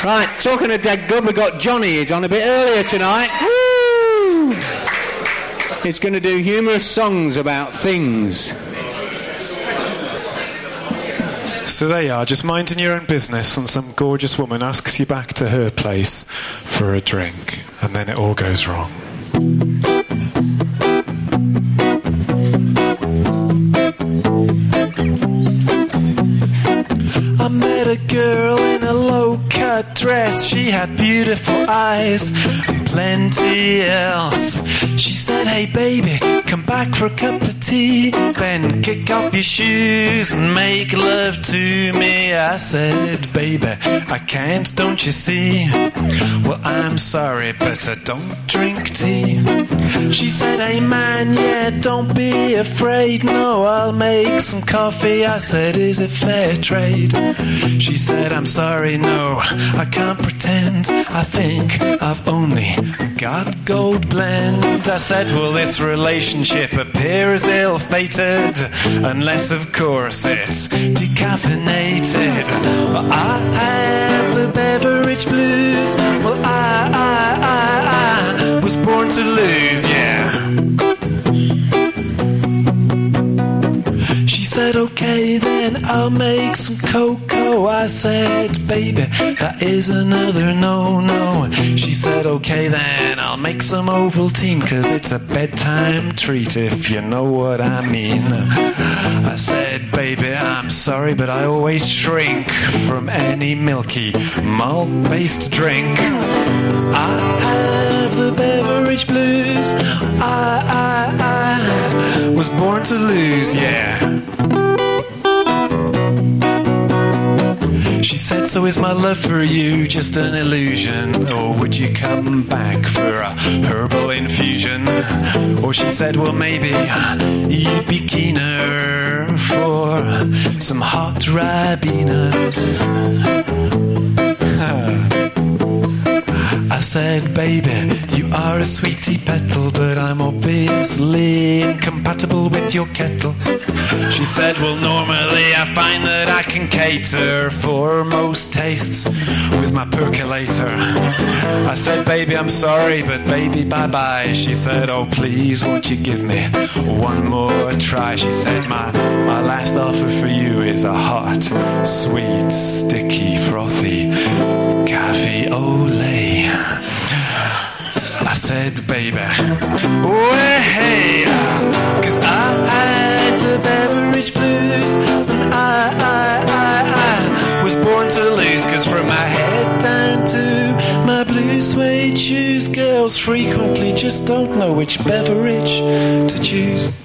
Right, talking of dead good, we've got Johnny. He's on a bit earlier tonight. Woo! He's going to do humorous songs about things. So there you are, just minding your own business, and some gorgeous woman asks you back to her place for a drink, and then it all goes wrong. I met a girl in a low-cut dress. She had beautiful eyes and plenty else. She said, hey baby, come back for a cup of tea, then kick off your shoes and make love to me. I said, baby, I can't, don't you see? Well, I'm sorry, but I don't drink tea. She said, hey man, yeah, don't be afraid. No, I'll make some coffee. I said, is it fair trade? She said, I'm sorry, no, I can't pretend. I think I've only got gold blend. I said, well, this relationship appears ill-fated, unless, of course, it's decaffeinated. Well, I have the beverage blues. Well, I was born to lose, yeah. She said, okay, then I'll make some cocoa. I said, baby, that is another no-no. She said, okay, then I'll make some Ovaltine, 'cause it's a bedtime treat, if you know what I mean. I said, baby, I'm sorry, but I always shrink from any milky, malt-based drink. I have the beverage blues. I was born to lose, yeah. She said, so is my love for you just an illusion? Or would you come back for a herbal infusion? Or she said, well, maybe you'd be keener for some hot Ribena. I said, baby, you are a sweetie petal, but I'm obviously incompatible with your kettle. She said, well, normally I find that I can cater for most tastes with my percolator. I said, baby, I'm sorry, but baby, bye-bye. She said, oh, please, won't you give me one more try? She said, my last offer for you is a hot, sweet, sticky, frothy cafe au lait. I said, baby, oh, hey, 'cause I had the beverage blues, and I was born to lose, 'cause from my head down to my blue suede shoes, girls frequently just don't know which beverage to choose.